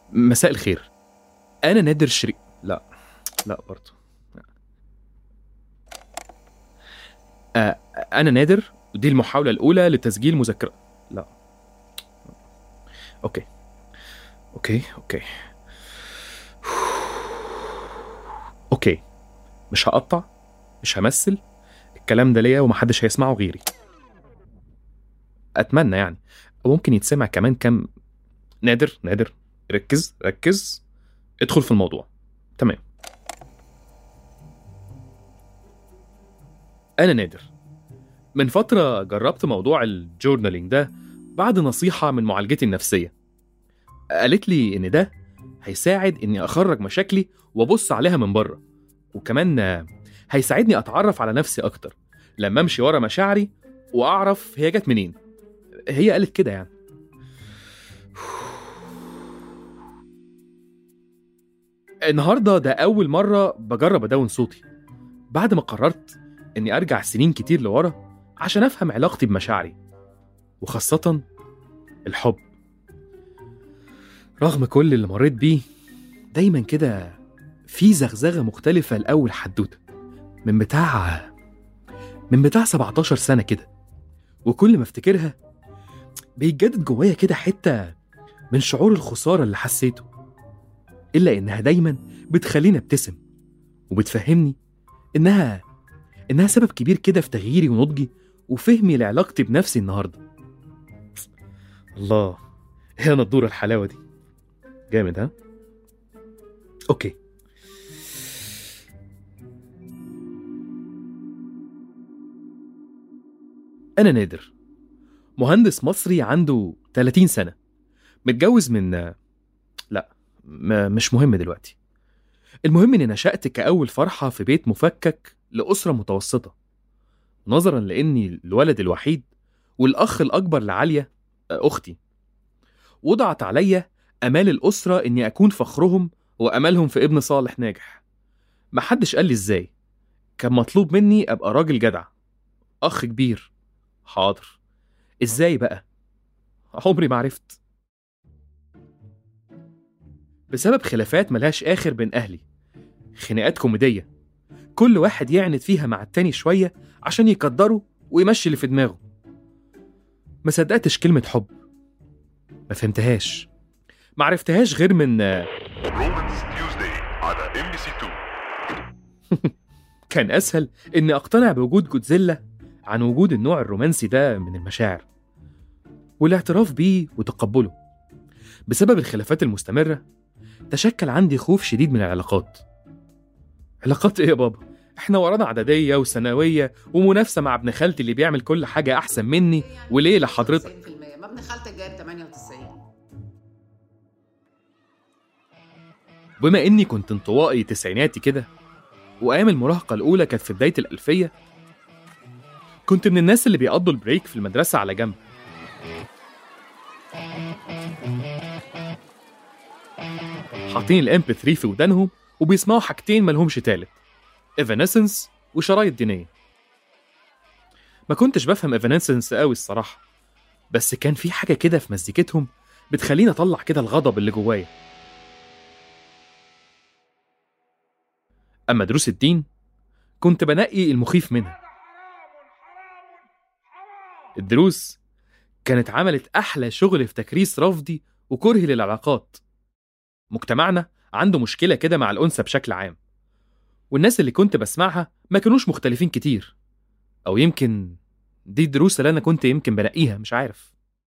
مساء الخير. أنا نادر لا، لا برضه. أنا نادر، ودي المحاولة الأولى لتسجيل مذكرة. لا. أوكي أوكي أوكي أوكي. مش هقطع، مش همثل. الكلام ده ليا ومحدش هيسمعه غيري. أتمنى يعني. وممكن يتسمع كمان كم. نادر نادر، ركز ركز، ادخل في الموضوع. تمام. أنا نادر. من فترة جربت موضوع الجورنالينج ده بعد نصيحة من معالجتي النفسية. قالت لي إن ده هيساعد إني أخرج مشاكلي وأبص عليها من بره، وكمان هيساعدني أتعرف على نفسي أكتر لما أمشي ورا مشاعري وأعرف هي جت منين. هي قالت كده يعني. النهاردة ده أول مرة بجرب أدون صوتي بعد ما قررت إني أرجع سنين كتير لورا عشان أفهم علاقتي بمشاعري، وخاصة الحب. رغم كل اللي مريت بيه، دايما كده في زغزغة مختلفة لأول حدوتة من بتاع 17 سنة كده، وكل ما افتكرها بيتجدد جوايا كده حتة من شعور الخسارة اللي حسيته، إلا إنها دايما بتخليني ابتسم وبتفهمني إنها سبب كبير كده في تغييري ونضجي وفهمي لعلاقتي بنفسي النهاردة. الله، هي نضورة الحلاوة دي جامد، ها؟ أوكي. أنا نادر، مهندس مصري عنده 30 سنة، متجوز من لا، مش مهم دلوقتي. المهم إني نشأت كأول فرحة في بيت مفكك لأسرة متوسطة، نظرا لأني الولد الوحيد والأخ الأكبر لعالية أختي. وضعت عليا أمال الأسرة إني أكون فخرهم وأملهم في ابن صالح ناجح. محدش قال لي إزاي. كان مطلوب مني أبقى راجل جدع، أخ كبير. حاضر. إزاي بقى؟ عمري ما عرفت. بسبب خلافات ملهاش آخر بين أهلي، خناقات كوميدية كل واحد يعند فيها مع التاني شوية عشان يقدره ويمشي اللي في دماغه. ما صدقتش كلمة حب، ما فهمتهاش، ما عرفتهاش غير من رومانس تيوزداي على MBC2. كان أسهل إني أقتنع بوجود جودزيلا عن وجود النوع الرومانسي ده من المشاعر والاعتراف بيه وتقبله. بسبب الخلافات المستمرة تشكل عندي خوف شديد من العلاقات. علاقات إيه يا بابا؟ إحنا ورانا إعدادية وثانوية ومنافسة مع ابن خالتي اللي بيعمل كل حاجة أحسن مني، وليه لحضرتك؟ 90%، ما ابن خالتك جايب 98. بما إني كنت انطوائي تسعيناتي كده، وأيام المراهقة الأولى كانت في بداية الألفية، كنت من الناس اللي بيقضوا البريك في المدرسة على جنب، حاطين الMP3 في ودانهم وبيسمعوا حاجتين ملهمش تالت، إيفانسنس وشرايط دينية. ما كنتش بفهم إيفانسنس قوي الصراحة، بس كان في حاجة كده في مزيكتهم بتخليني أطلع كده الغضب اللي جوايا. أما دروس الدين كنت بنقي المخيف منها. الدروس كانت عملت أحلى شغل في تكريس رفضي وكرهي للعلاقات. مجتمعنا عنده مشكلة كده مع الأنثى بشكل عام، والناس اللي كنت بسمعها ما كانوش مختلفين كتير، أو يمكن دي الدروس اللي أنا كنت يمكن بنقيها، مش عارف.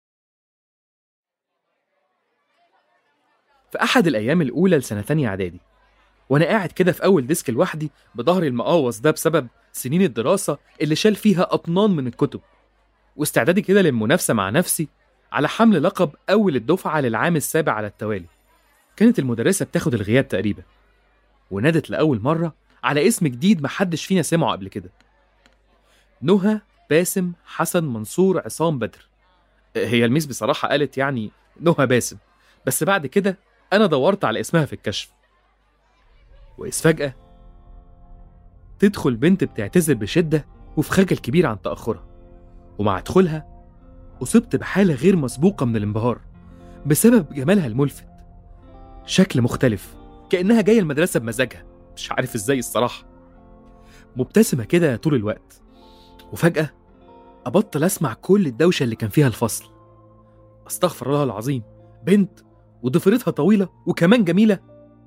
في أحد الأيام الأولى لسنة تانية إعدادي، وأنا قاعد كده في أول ديسك لوحدي بظهري المقاوص ده بسبب سنين الدراسة اللي شال فيها أطنان من الكتب، واستعدادي كده للمنافسة مع نفسي على حمل لقب أول الدفعة للعام السابع على التوالي. كانت المدرسة بتاخد الغياب تقريبا، ونادت لأول مرة على اسم جديد محدش فينا سمعه قبل كده: نهى باسم حسن منصور عصام بدر. هي الميس بصراحة قالت يعني نهى باسم، بس بعد كده أنا دورت على اسمها في الكشف، وإذ فجأة تدخل بنت بتعتذر بشدة وفي خجل كبير عن تأخرها، ومع دخولها أصبت بحالة غير مسبوقة من الانبهار بسبب جمالها الملفت. شكل مختلف، كأنها جاية المدرسة بمزاجها، مش عارف ازاي الصراحة. مبتسمة كده طول الوقت. وفجأة أبطل أسمع كل الدوشة اللي كان فيها الفصل. أستغفر الله العظيم، بنت وضفيرتها طويلة وكمان جميلة.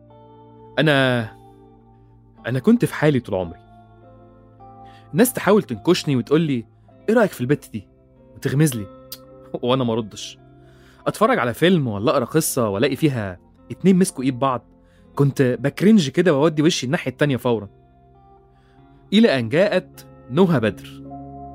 أنا كنت في حالي طول عمري. الناس تحاول تنكشني وتقول لي إيه رأيك في البت دي، وتغمز لي وأنا ما ردش. أتفرج على فيلم ولا أقرأ قصة ولاقي فيها 2 مسكوا إيد بعض، كنت بكرنج كده وأودي وشي الناحية التانية فورا. إلى أن جاءت نهى بدر.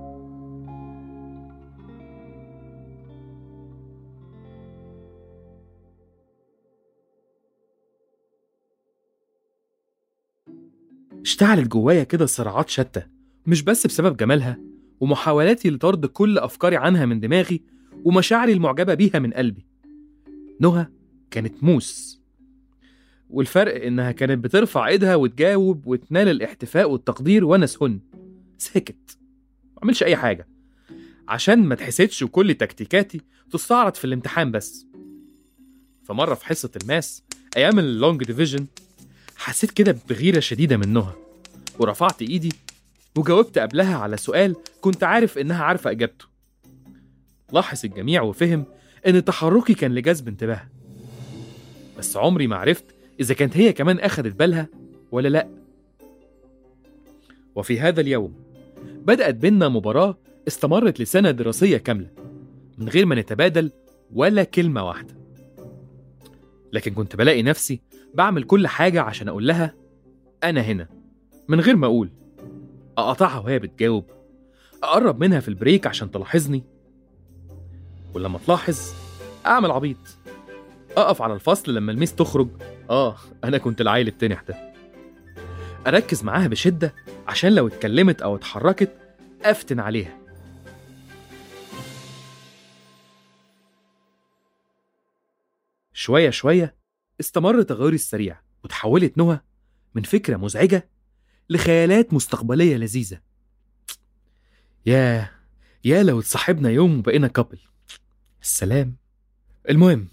اشتعلت جوايا كده صراعات شتى، مش بس بسبب جمالها ومحاولاتي لطرد كل أفكاري عنها من دماغي ومشاعري المعجبة بيها من قلبي. نهى كانت موس، والفرق إنها كانت بترفع إيدها وتجاوب وتنال الاحتفاء والتقدير وأنا سهن ساكت معملش أي حاجة، عشان ما تحسدش وكل تكتيكاتي تستعرض في الامتحان بس. فمرة في حصة الماس أيام اللونج ديفيجن حسيت كده بغيرة شديدة من نهى، ورفعت إيدي وجاوبت قبلها على سؤال كنت عارف إنها عارفة إجابته. لاحظ الجميع وفهم إن تحركي كان لجذب انتباه، بس عمري ما عرفت إذا كانت هي كمان أخدت بالها ولا لأ. وفي هذا اليوم بدأت بينا مباراة استمرت لسنة دراسية كاملة من غير ما نتبادل ولا كلمة واحدة، لكن كنت بلاقي نفسي بعمل كل حاجة عشان أقول لها أنا هنا من غير ما أقول، أقطعها وهي بتجاوب، أقرب منها في البريك عشان تلاحظني، ولما تلاحظ أعمل عبيط، أقف على الفصل لما الميس تخرج. أنا كنت العيل التنح ده. أركز معاها بشدة عشان لو اتكلمت أو اتحركت أفتن عليها. شوية شوية استمر تغيري السريع، وتحولت نهى من فكرة مزعجة لخيالات مستقبلية لذيذة. يا لو اتصاحبنا يوم وبقينا كابل، السلام. المهم،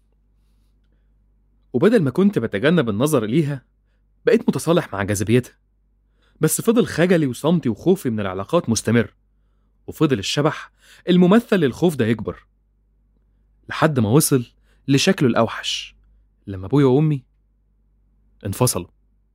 وبدل ما كنت بتجنب النظر ليها بقيت متصالح مع جاذبيتها، بس فضل خجلي وصمتي وخوفي من العلاقات مستمر، وفضل الشبح الممثل للخوف ده يكبر لحد ما وصل لشكله الأوحش لما أبويا وأمي انفصلوا.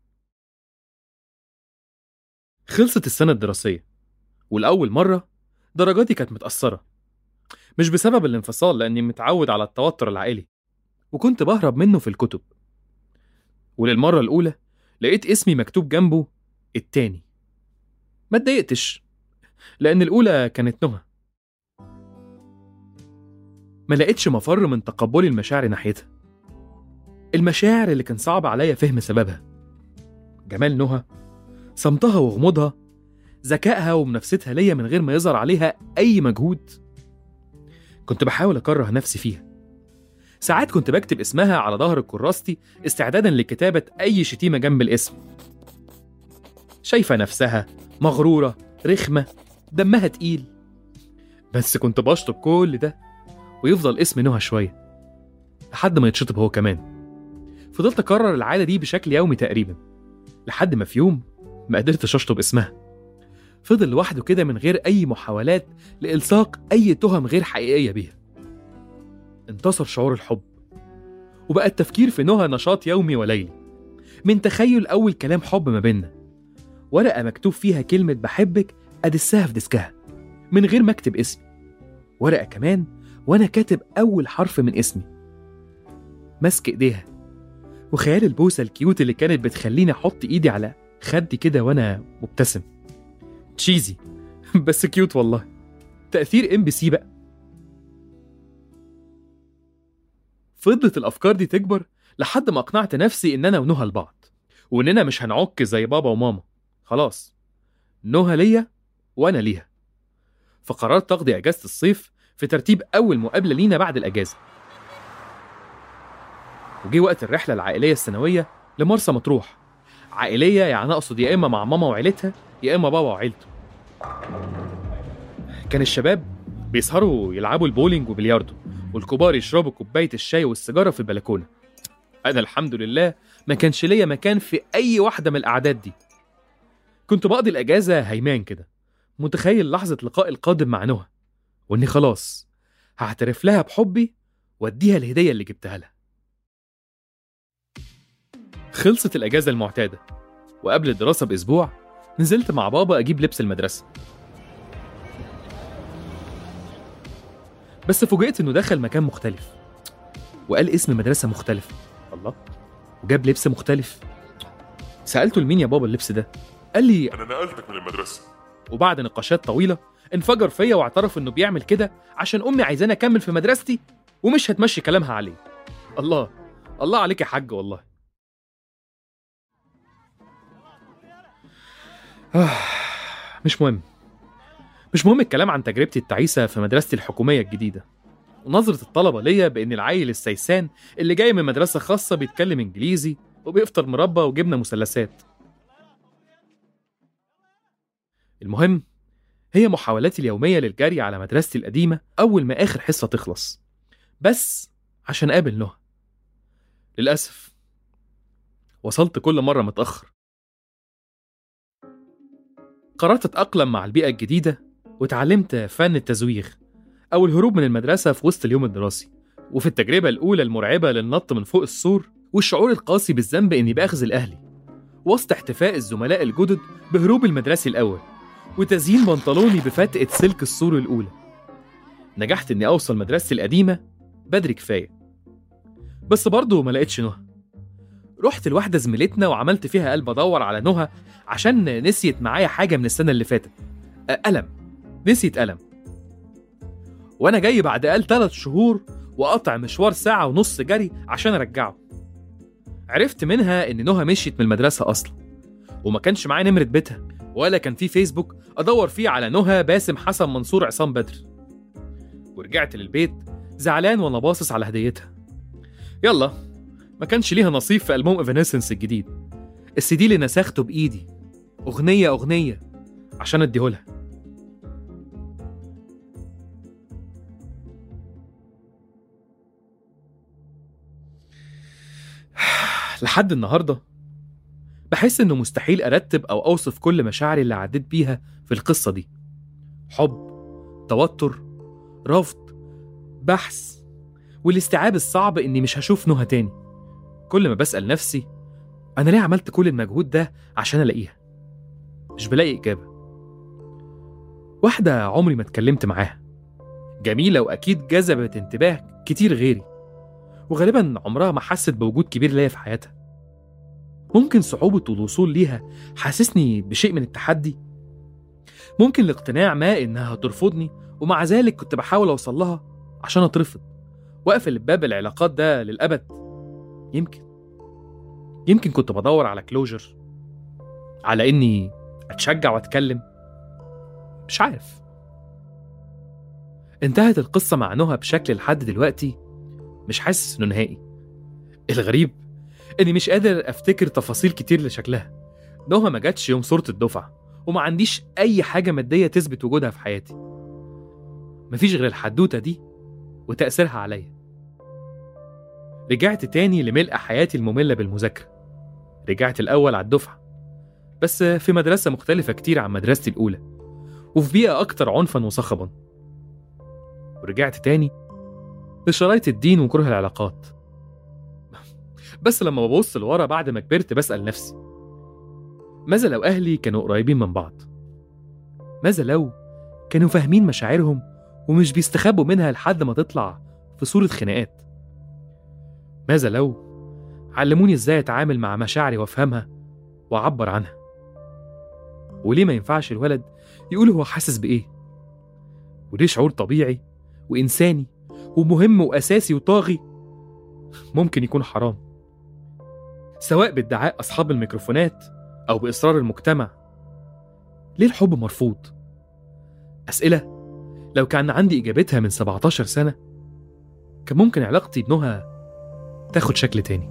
خلصت السنة الدراسية، والأول مرة درجاتي كانت متأثرة، مش بسبب الانفصال لأني متعود على التوتر العائلي وكنت بهرب منه في الكتب. وللمرة الأولى لقيت اسمي مكتوب جنبه التاني. ما اتضايقتش لأن الأولى كانت نهى. ما لقيتش مفر من تقبلي المشاعر ناحيتها، المشاعر اللي كان صعب عليا فهم سببها. جمال نهى، صمتها وغموضها، ذكائها ومنافستها ليا من غير ما يظهر عليها أي مجهود. كنت بحاول أكره نفسي فيها. ساعات كنت بكتب اسمها على ظهر كراستي استعدادا لكتابة أي شتيمة جنب الاسم. شايفة نفسها مغرورة، رخمة، دمها تقيل، بس كنت بشطب كل ده ويفضل اسم نهى شوية لحد ما يتشطب هو كمان. فضلت أكرر العادة دي بشكل يومي تقريبا لحد ما في يوم ما قدرتش أشطب اسمها. فضل لوحده كده من غير أي محاولات لإلصاق أي تهم غير حقيقية بيها. انتصر شعور الحب، وبقى التفكير في نهى نشاط يومي وليلي، من تخيل أول كلام حب ما بيننا، ورقة مكتوب فيها كلمة بحبك أدسها في ديسكها من غير ما أكتب اسمي، ورقة كمان وأنا كاتب أول حرف من اسمي، ماسك إيديها، وخيال البوسة الكيوت اللي كانت بتخليني أحط إيدي على خدي كده وأنا مبتسم. تشيزي بس كيوت والله، تأثير MBC بقى. فضلت الأفكار دي تكبر لحد ما أقنعت نفسي إننا ونهى لبعض، وإننا مش هنعك زي بابا وماما. خلاص، نهى ليا وأنا ليها. فقررت أقضي أجازة الصيف في ترتيب أول مقابلة لينا بعد الأجازة. وجي وقت الرحلة العائلية السنوية لمرسى مطروح. عائلية يعني أقصد يا إما مع ماما وعيلتها يا إما بابا وعيلته. كان الشباب بيسهروا يلعبوا البولينج وبلياردو، والكبار يشربوا كوباية الشاي والسيجارة في البلكونة. أنا الحمد لله ما كانش ليا مكان في أي واحدة من الأعداد دي. كنت بقضي الأجازة هيمان كده، متخيل لحظة لقاء القادم مع نهى، وإني خلاص هعترف لها بحبي وأديها الهدية اللي جبتها لها. خلصت الأجازة المعتادة، وقبل الدراسة بأسبوع نزلت مع بابا أجيب لبس المدرسة. بس فوجئت إنه دخل مكان مختلف وقال اسم مدرسة مختلف. الله، وجاب لبس مختلف. سألته لمين يا بابا اللبس ده؟ قال لي أنا نقلتك من المدرسة. وبعد نقاشات طويلة انفجر فيا واعترف إنه بيعمل كده عشان أمي عايزاني أكمل في مدرستي ومش هتمشي كلامها عليه. الله، الله عليك يا حاج والله. مش مهم الكلام عن تجربتي التعيسة في مدرستي الحكومية الجديدة، ونظرة الطلبة ليا بإن العيل السيسان اللي جاي من مدرسة خاصة بيتكلم إنجليزي وبيفطر مربى وجبنة مثلثات. المهم هي محاولاتي اليومية للجري على مدرستي القديمة أول ما آخر حصة تخلص، بس عشان أقابل نهى. للأسف وصلت كل مرة متأخر. قررت أتأقلم مع البيئة الجديدة وتعلمت فن التزويغ أو الهروب من المدرسة في وسط اليوم الدراسي. وفي التجربة الأولى المرعبة للنط من فوق السور والشعور القاسي بالذنب إني بأخذل أهلي وسط احتفاء الزملاء الجدد بهروب المدرسي الأول وتزيين بنطلوني بفتقة سلك السور الأولى، نجحت إني أوصل مدرستي القديمة بدري كفاية. بس برضه ما لقيتش نهى. رحت لواحدة زميلتنا وعملت فيها قلب أدور على نهى عشان نسيت معايا حاجة من السنة اللي فاتت، قلم. نسيت قلم، وأنا جاي بعد 3 شهور وقطع مشوار 1.5 ساعة جري عشان أرجعه. عرفت منها إن نهى مشيت من المدرسة أصلا، وما كانش معايا نمرة بيتها ولا كان في فيسبوك أدور فيه على نهى باسم حسن منصور عصام بدر. ورجعت للبيت زعلان وأنا باصص على هديتها. يلا، ما كانش ليها نصيب في ألبوم إيفانيسنس الجديد، السي دي اللي نسخته بإيدي أغنية عشان أديهولها. لحد النهاردة بحس إنه مستحيل أرتب أو أوصف كل مشاعري اللي عديت بيها في القصة دي: حب، توتر، رفض، بحث، والاستيعاب الصعب إني مش هشوف نهى تاني. كل ما بسأل نفسي أنا ليه عملت كل المجهود ده عشان ألاقيها، مش بلاقي إجابة. واحدة عمري ما اتكلمت معاها، جميلة وأكيد جذبت انتباه كتير غيري، وغالبا عمرها ما حست بوجود كبير ليا في حياتها. ممكن صعوبة الوصول ليها حاسسني بشيء من التحدي، ممكن الاقتناع ما إنها هترفضني ومع ذلك كنت بحاول أوصل لها عشان أترفض وأقفل باب العلاقات ده للأبد. يمكن كنت بدور على كلوجر، على إني أتشجع وأتكلم، مش عارف. انتهت القصة مع نهى بشكل لحد دلوقتي مش حاسس إنه نهائي. الغريب إني مش قادر أفتكر تفاصيل كتير لشكلها. نهى ما جاتش يوم صورة الدفعة، وما عنديش أي حاجة مادية تثبت وجودها في حياتي. مفيش غير الحدوتة دي وتأثيرها عليا. رجعت تاني لملء حياتي المملة بالمذاكرة. رجعت الأول على الدفعة، بس في مدرسة مختلفة كتير عن مدرستي الأولى، وفي بيئة أكتر عنفا وصخبا. ورجعت تاني لشرايط الدين وكره العلاقات. بس لما ببص لورا بعد ما كبرت بسأل نفسي: ماذا لو أهلي كانوا قريبين من بعض؟ ماذا لو كانوا فاهمين مشاعرهم ومش بيستخبوا منها لحد ما تطلع في صورة خناقات؟ ماذا لو علموني إزاي أتعامل مع مشاعري وأفهمها وأعبر عنها؟ وليه ما ينفعش الولد يقول هو حاسس بإيه؟ وليه شعور طبيعي وإنساني ومهم وأساسي وطاغي ممكن يكون حرام، سواء بادعاء أصحاب الميكروفونات أو بإصرار المجتمع؟ ليه الحب مرفوض؟ أسئلة لو كان عندي إجابتها من 17 سنة كان ممكن علاقتي بنهى تاخد شكل تاني.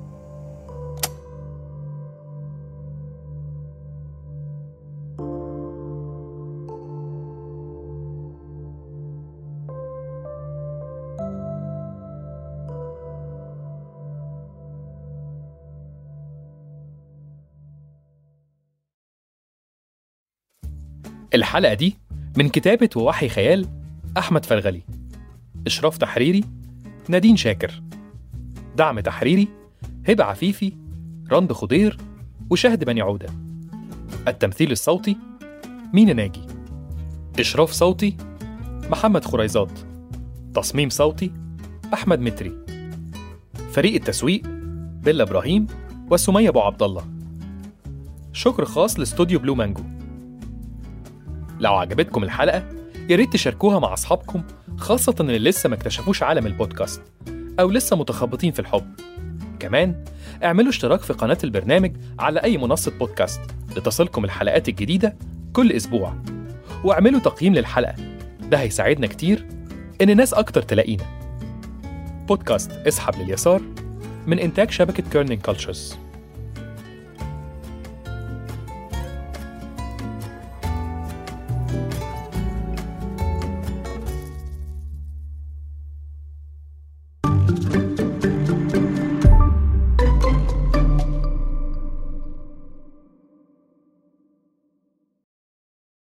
الحلقة دي من كتابة ووحي خيال أحمد فرغلي، إشراف تحريري نادين شاكر، دعم تحريري هبة عفيفي، رند خضير، وشهد بني عودة. التمثيل الصوتي مينا ناجي، إشراف صوتي محمد خريزات، تصميم صوتي أحمد متري، فريق التسويق بيلا إبراهيم وسمية أبو عبد الله. شكر خاص لاستوديو بلو مانجو. لو عجبتكم الحلقة ياريت تشاركوها مع أصحابكم، خاصة اللي لسه ما اكتشفوش عالم البودكاست أو لسه متخبطين في الحب. كمان اعملوا اشتراك في قناة البرنامج على أي منصة بودكاست لتصلكم الحلقات الجديدة كل أسبوع، واعملوا تقييم للحلقة، ده هيساعدنا كتير إن ناس أكتر تلاقينا. بودكاست اسحب لليسار من إنتاج شبكة كيرنينج كولتشرز.